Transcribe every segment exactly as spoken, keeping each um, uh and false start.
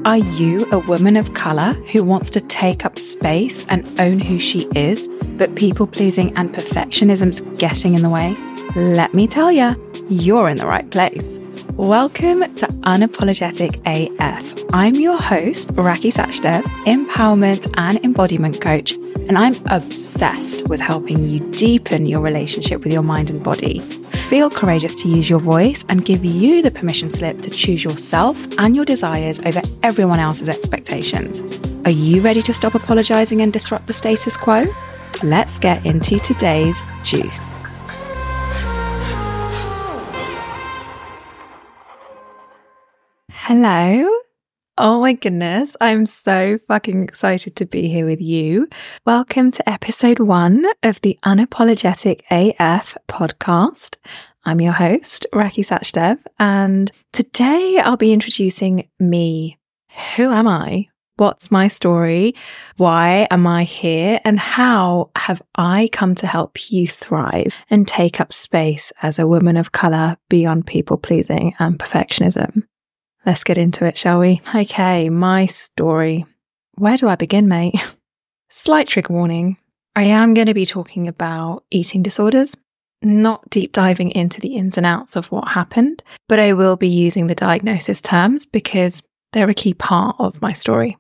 Are you a woman of colour who wants to take up space and own who she is, but people-pleasing and perfectionism's getting in the way? Let me tell ya, you're in the right place. Welcome to Unapologetic A F. I'm your host, Rakhi Sachdev, empowerment and embodiment coach, and I'm obsessed with helping you deepen your relationship with your mind and body. Feel courageous to use your voice and give you the permission slip to choose yourself and your desires over everyone else's expectations. Are you ready to stop apologizing and disrupt the status quo? Let's get into today's juice. Hello. Oh my goodness, I'm so fucking excited to be here with you. Welcome to episode one of the Unapologetic A F podcast. I'm your host, Rakhi Sachdev, and today I'll be introducing me. Who am I? What's my story? Why am I here? And how have I come to help you thrive and take up space as a woman of colour beyond people-pleasing and perfectionism? Let's get into it, shall we? Okay, my story. Where do I begin, mate? Slight trigger warning. I am going to be talking about eating disorders, not deep diving into the ins and outs of what happened, but I will be using the diagnosis terms because they're a key part of my story.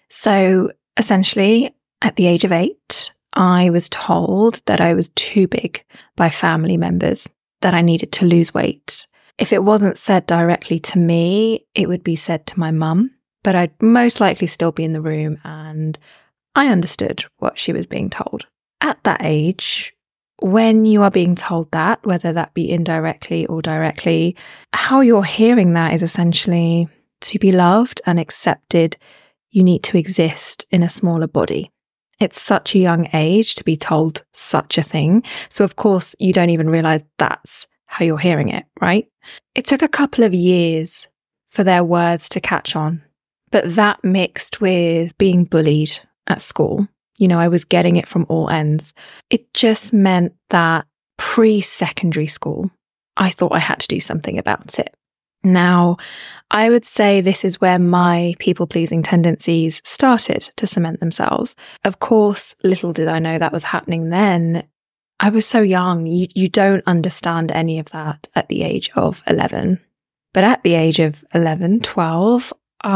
So essentially, at the age of eight, I was told that I was too big by family members, that I needed to lose weight. If it wasn't said directly to me, it would be said to my mum, but I'd most likely still be in the room and I understood what she was being told. At that age, when you are being told that, whether that be indirectly or directly, how you're hearing that is essentially to be loved and accepted, you need to exist in a smaller body. It's such a young age to be told such a thing. So of course, you don't even realize that's how you're hearing it, right? It took a couple of years for their words to catch on, but that mixed with being bullied at school, you know, I was getting it from all ends. It just meant that pre-secondary school, I thought I had to do something about it. Now, I would say this is where my people-pleasing tendencies started to cement themselves. Of course, little did I know that was happening then. I was so young, you, you don't understand any of that at the age of eleven. But at the age of eleven, twelve,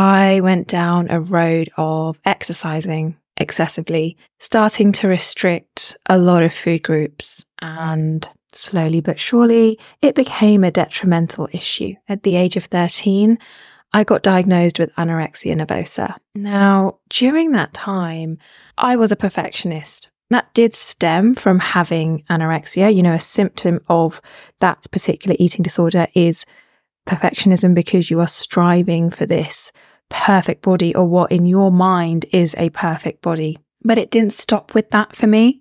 I went down a road of exercising excessively, starting to restrict a lot of food groups, and slowly but surely, it became a detrimental issue. At the age of thirteen, I got diagnosed with anorexia nervosa. Now, during that time, I was a perfectionist. That did stem from having anorexia. You know, a symptom of that particular eating disorder is perfectionism because you are striving for this perfect body or what in your mind is a perfect body. But it didn't stop with that for me.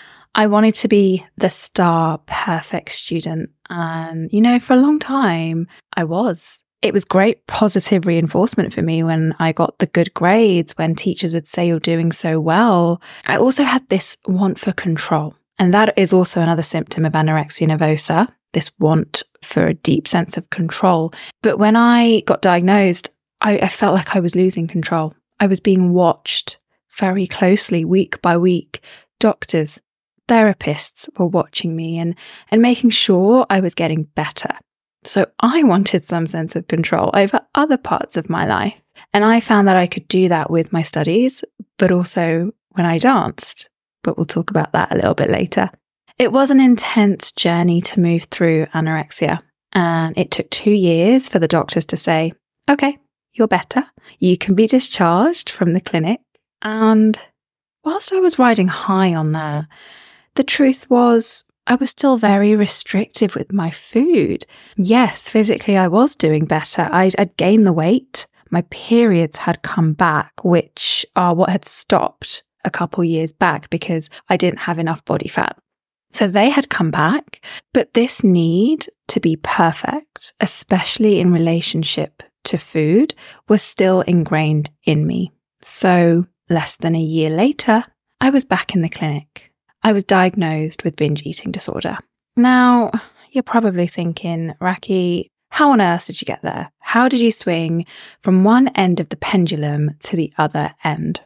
I wanted to be the star perfect student. And, you know, for a long time, I was. It was great positive reinforcement for me when I got the good grades, when teachers would say you're doing so well. I also had this want for control. And that is also another symptom of anorexia nervosa, this want for a deep sense of control. But when I got diagnosed, I, I felt like I was losing control. I was being watched very closely, week by week. Doctors, therapists were watching me and, and making sure I was getting better. So I wanted some sense of control over other parts of my life. And I found that I could do that with my studies, but also when I danced. But we'll talk about that a little bit later. It was an intense journey to move through anorexia. And it took two years for the doctors to say, okay, you're better. You can be discharged from the clinic. And whilst I was riding high on that, the truth was I was still very restrictive with my food. Yes, physically I was doing better. I'd, I'd gained the weight. My periods had come back, which are what had stopped a couple years back because I didn't have enough body fat. So they had come back, but this need to be perfect, especially in relationship to food, was still ingrained in me. So less than a year later, I was back in the clinic. I was diagnosed with binge eating disorder. Now, you're probably thinking, Rakhi, How on earth did you get there? How did you swing from one end of the pendulum to the other end?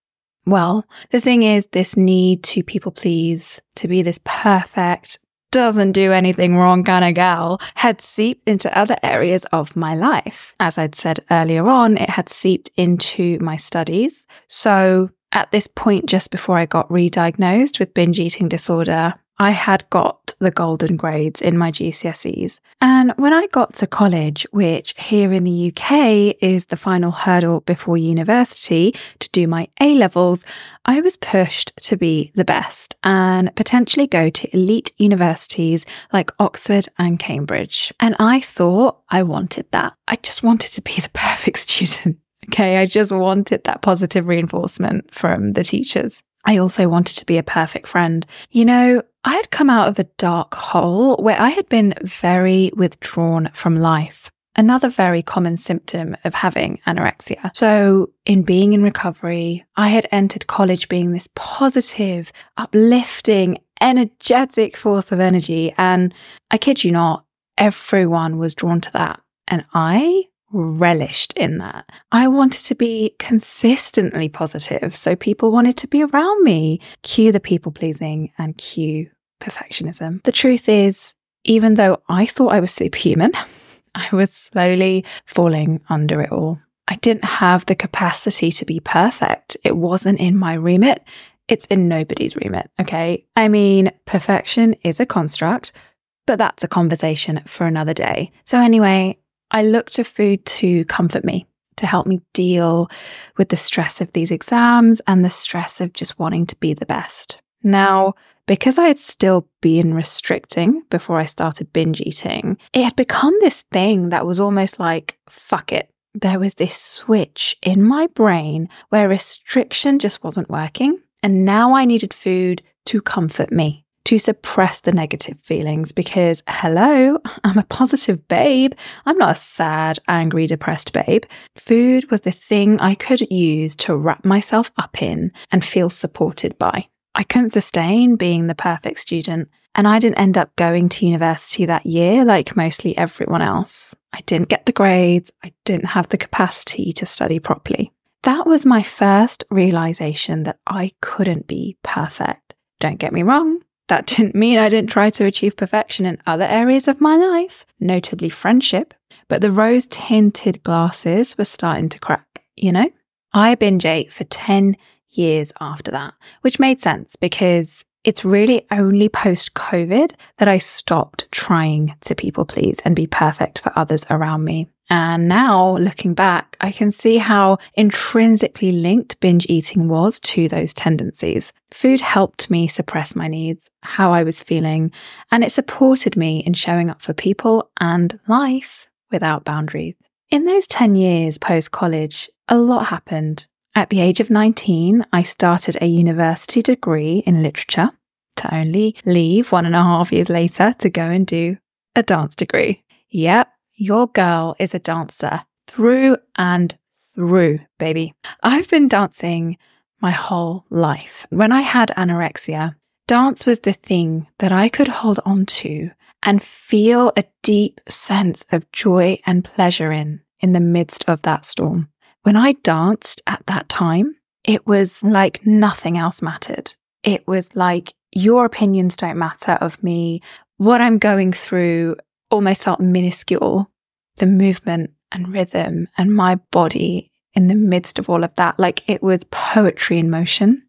Well, the thing is, this need to people please, to be this perfect, doesn't do anything wrong kind of gal, had seeped into other areas of my life. As I'd said earlier on, it had seeped into my studies. So at this point, just before I got re-diagnosed with binge eating disorder, I had got the golden grades in my G C S Es. And when I got to college, which here in the U K is the final hurdle before university to do my A-levels, I was pushed to be the best and potentially go to elite universities like Oxford and Cambridge. And I thought I wanted that. I just wanted to be the perfect student. Okay, I just wanted that positive reinforcement from the teachers. I also wanted to be a perfect friend. You know, I had come out of a dark hole where I had been very withdrawn from life. Another very common symptom of having anorexia. So in being in recovery, I had entered college being this positive, uplifting, energetic force of energy. And I kid you not, everyone was drawn to that. And I relished in that. I wanted to be consistently positive, so people wanted to be around me. Cue the people pleasing and cue perfectionism. The truth is, even though I thought I was superhuman, I was slowly falling under it all. I didn't have the capacity to be perfect. It wasn't in my remit. It's in nobody's remit, okay? I mean, perfection is a construct, but that's a conversation for another day. So anyway, I looked to food to comfort me, to help me deal with the stress of these exams and the stress of just wanting to be the best. Now, because I had still been restricting before I started binge eating, it had become this thing that was almost like, fuck it. There was this switch in my brain where restriction just wasn't working. And now I needed food to comfort me, to suppress the negative feelings because, hello, I'm a positive babe. I'm not a sad, angry, depressed babe. Food was the thing I could use to wrap myself up in and feel supported by. I couldn't sustain being the perfect student, and I didn't end up going to university that year like mostly everyone else. I didn't get the grades. I didn't have the capacity to study properly. That was my first realization that I couldn't be perfect. Don't get me wrong. That didn't mean I didn't try to achieve perfection in other areas of my life, notably friendship, but the rose-tinted glasses were starting to crack, you know? I binge ate for ten years after that, which made sense because it's really only post-COVID that I stopped trying to people please and be perfect for others around me. And now, looking back, I can see how intrinsically linked binge eating was to those tendencies. Food helped me suppress my needs, how I was feeling, and it supported me in showing up for people and life without boundaries. In those ten years post-college, a lot happened. At the age of nineteen, I started a university degree in literature to only leave one and a half years later to go and do a dance degree. Yep. Your girl is a dancer through and through, baby. I've been dancing my whole life. When I had anorexia, dance was the thing that I could hold on to and feel a deep sense of joy and pleasure in, in the midst of that storm. When I danced at that time, it was like nothing else mattered. It was like your opinions don't matter of me. What I'm going through almost felt minuscule. The movement and rhythm and my body in the midst of all of that, like it was poetry in motion.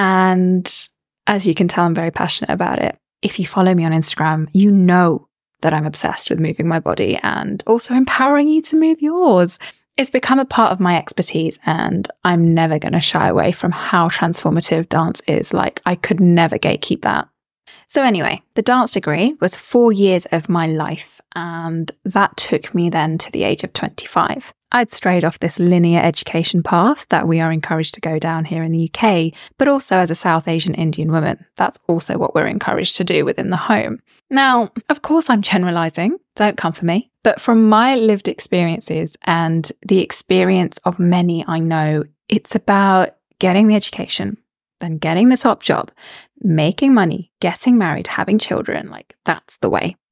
And as you can tell, I'm very passionate about it. If you follow me on Instagram, you know that I'm obsessed with moving my body and also empowering you to move yours. It's become a part of my expertise, and I'm never going to shy away from how transformative dance is. Like, I could never gatekeep that. So anyway, the dance degree was four years of my life, and that took me then to the age of twenty-five. I'd strayed off this linear education path that we are encouraged to go down here in the U K, but also as a South Asian Indian woman. That's also what we're encouraged to do within the home. Now, of course, I'm generalizing. Don't come for me. But from my lived experiences and the experience of many I know, it's about getting the education, then getting the top job, making money, getting married, having children. Like, that's the way.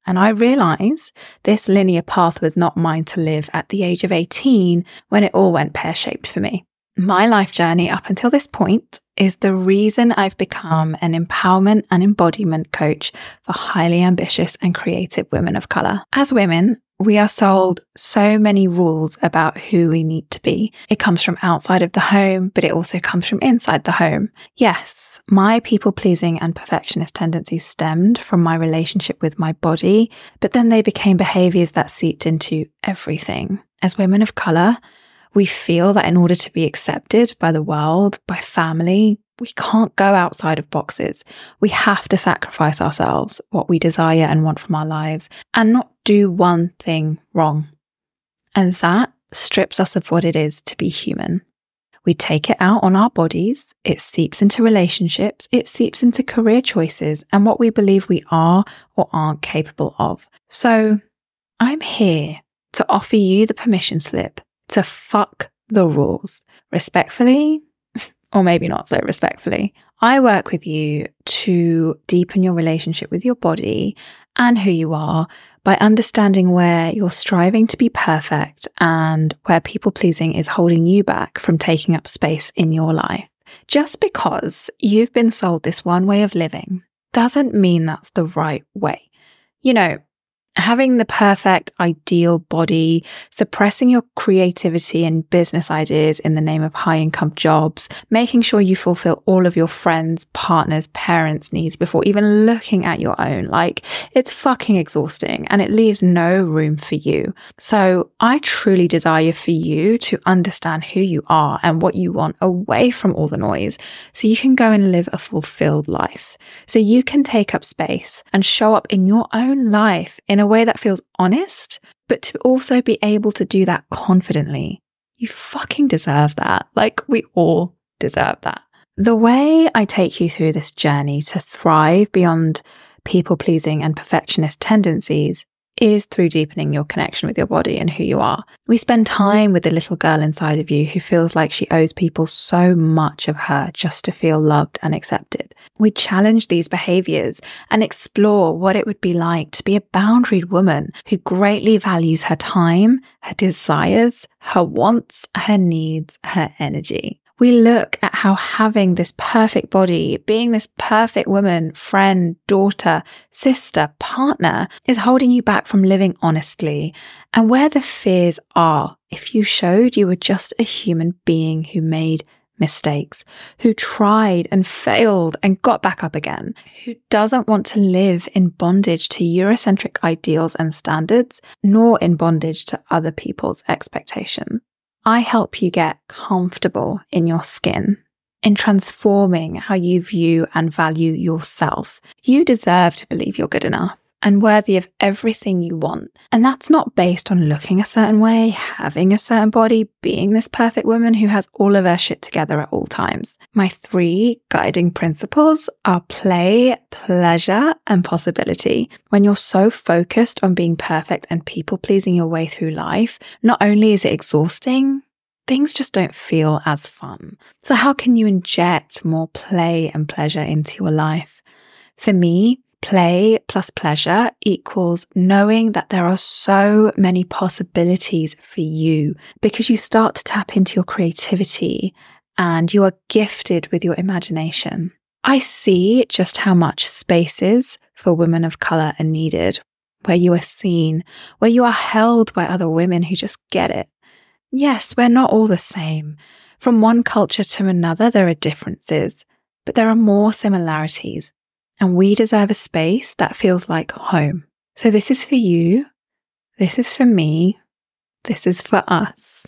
And I realised this linear path was not mine to live at the age of eighteen when it all went pear-shaped for me. My life journey up until this point is the reason I've become an empowerment and embodiment coach for highly ambitious and creative women of colour. As women, we are sold so many rules about who we need to be. It comes from outside of the home, but it also comes from inside the home. Yes, my people-pleasing and perfectionist tendencies stemmed from my relationship with my body, but then they became behaviours that seeped into everything. As women of colour, we feel that in order to be accepted by the world, by family, we can't go outside of boxes. We have to sacrifice ourselves, what we desire and want from our lives, and not do one thing wrong. And that strips us of what it is to be human. We take it out on our bodies, it seeps into relationships, it seeps into career choices and what we believe we are or aren't capable of. So I'm here to offer you the permission slip to fuck the rules, respectfully, or maybe not so respectfully. I work with you to deepen your relationship with your body and who you are by understanding where you're striving to be perfect and where people-pleasing is holding you back from taking up space in your life. Just because you've been sold this one way of living doesn't mean that's the right way. You know, having the perfect, ideal body, suppressing your creativity and business ideas in the name of high-income jobs, making sure you fulfill all of your friends, partners, parents' needs before even looking at your own. Like, it's fucking exhausting and it leaves no room for you. So I truly desire for you to understand who you are and what you want away from all the noise so you can go and live a fulfilled life. So you can take up space and show up in your own life in a way that feels honest, but to also be able to do that confidently. You fucking deserve that. Like, we all deserve that. The way I take you through this journey to thrive beyond people-pleasing and perfectionist tendencies is through deepening your connection with your body and who you are. We spend time with the little girl inside of you who feels like she owes people so much of her just to feel loved and accepted. We challenge these behaviors and explore what it would be like to be a boundaried woman who greatly values her time, her desires, her wants, her needs, her energy. We look at how having this perfect body, being this perfect woman, friend, daughter, sister, partner is holding you back from living honestly, and where the fears are if you showed you were just a human being who made mistakes, who tried and failed and got back up again, who doesn't want to live in bondage to Eurocentric ideals and standards, nor in bondage to other people's expectations. I help you get comfortable in your skin, in transforming how you view and value yourself. You deserve to believe you're good enough and worthy of everything you want. And that's not based on looking a certain way, having a certain body, being this perfect woman who has all of her shit together at all times. My three guiding principles are play, pleasure, and possibility. When you're so focused on being perfect and people-pleasing your way through life, not only is it exhausting, things just don't feel as fun. So how can you inject more play and pleasure into your life? For me, play plus pleasure equals knowing that there are so many possibilities for you because you start to tap into your creativity and you are gifted with your imagination. I see just how much spaces for women of colour are needed, where you are seen, where you are held by other women who just get it. Yes, we're not all the same. From one culture to another, there are differences, but there are more similarities. And we deserve a space that feels like home. So this is for you. This is for me. This is for us.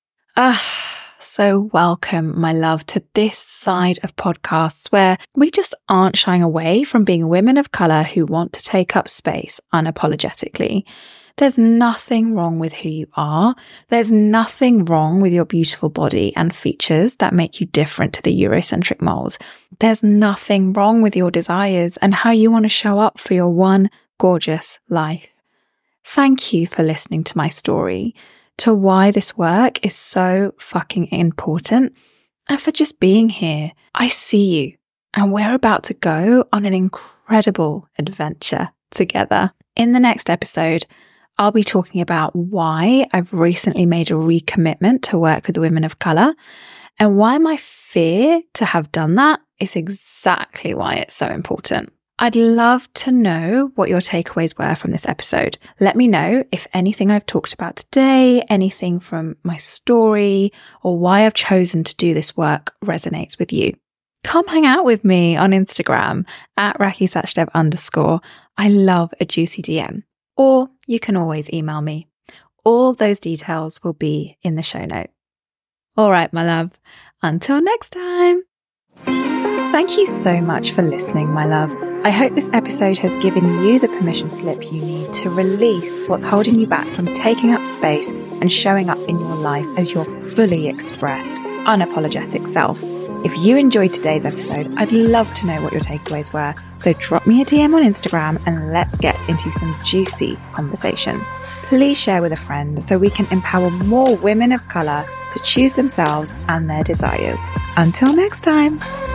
Ah, so welcome, my love, to this side of podcasts where we just aren't shying away from being women of colour who want to take up space unapologetically. There's nothing wrong with who you are. There's nothing wrong with your beautiful body and features that make you different to the Eurocentric molds. There's nothing wrong with your desires and how you want to show up for your one gorgeous life. Thank you for listening to my story, to why this work is so fucking important, and for just being here. I see you, and we're about to go on an incredible adventure together. In the next episode, I'll be talking about why I've recently made a recommitment to work with women of colour and why my fear to have done that is exactly why it's so important. I'd love to know what your takeaways were from this episode. Let me know if anything I've talked about today, anything from my story, or why I've chosen to do this work resonates with you. Come hang out with me on Instagram at rakisachdev underscore. I love a juicy D M. Or you can always email me. All those details will be in the show note. All right, my love. Until next time. Thank you so much for listening, my love. I hope this episode has given you the permission slip you need to release what's holding you back from taking up space and showing up in your life as your fully expressed, unapologetic self. If you enjoyed today's episode, I'd love to know what your takeaways were. So drop me a D M on Instagram and let's get into some juicy conversation. Please share with a friend so we can empower more women of colour to choose themselves and their desires. Until next time.